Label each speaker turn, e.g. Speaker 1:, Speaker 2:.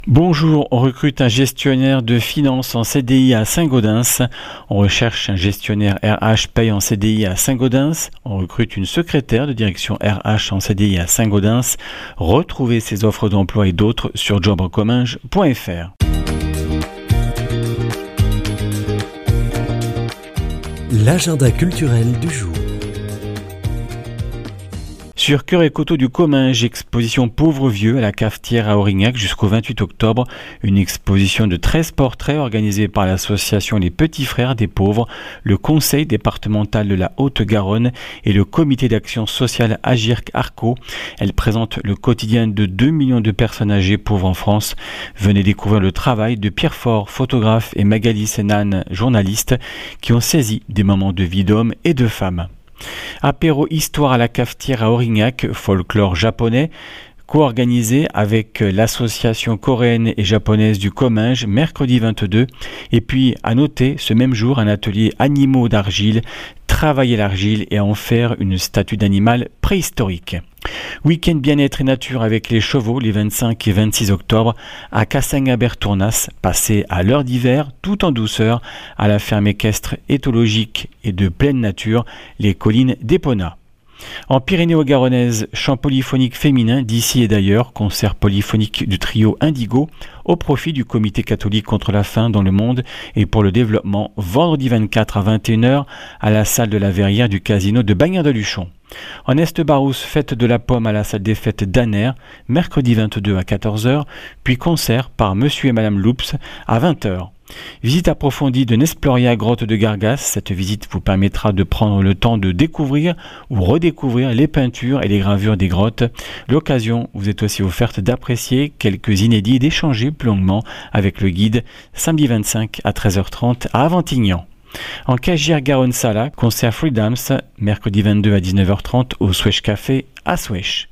Speaker 1: Bonjour, on recrute un gestionnaire de finances en CDI à Saint-Gaudens. On recherche un gestionnaire RH paye en CDI à Saint-Gaudens. On recrute une secrétaire de direction RH en CDI à Saint-Gaudens. Retrouvez ces offres d'emploi et d'autres sur jobencominges.fr.
Speaker 2: L'agenda culturel du jour.
Speaker 1: Sur Cœur et Coteaux du Comminges, exposition Pauvres Vieux à la cafetière à Aurignac jusqu'au 28 octobre. Une exposition de 13 portraits organisée par l'association Les Petits Frères des Pauvres, le Conseil départemental de la Haute-Garonne et le Comité d'action sociale Agirc-Arco. Elle présente le quotidien de 2 millions de personnes âgées pauvres en France. Venez découvrir le travail de Pierre Faure, photographe, et Magali Sénane, journaliste, qui ont saisi des moments de vie d'hommes et de femmes. Apéro histoire à la cafetière à Aurignac, folklore japonais, co-organisé avec l'association coréenne et japonaise du Comminges, mercredi 22. Et puis, à noter, ce même jour, un atelier animaux d'argile, travailler l'argile et en faire une statue d'animal préhistorique. Week-end bien-être et nature avec les chevaux les 25 et 26 octobre à Cassagnabert-Tournas, passé à l'heure d'hiver tout en douceur à la ferme équestre éthologique et de pleine nature, les collines d'Épona. En Pyrénées-Garonnaise, chant polyphonique féminin d'ici et d'ailleurs, concert polyphonique du trio Indigo au profit du Comité catholique contre la faim dans le monde et pour le développement, vendredi 24 à 21h à la salle de la Verrière du casino de Bagnères-de-Luchon. En Est-Barousse, fête de la pomme à la salle des fêtes d'Aner, mercredi 22 à 14h, puis concert par Monsieur et Madame Loups à 20h. Visite approfondie de Nesploria grotte de Gargas. Cette visite vous permettra de prendre le temps de découvrir ou redécouvrir les peintures et les gravures des grottes. L'occasion vous est aussi offerte d'apprécier quelques inédits et d'échanger plus longuement avec le guide samedi 25 à 13h30 à Aventignan. En Cagière-Garonne-Sala, concert Freedoms, mercredi 22 à 19h30 au Swech Café à Swech.